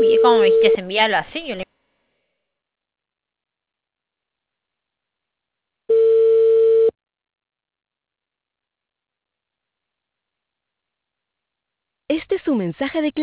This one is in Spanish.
¿Cómo me dijiste enviarlo así? Este es su mensaje de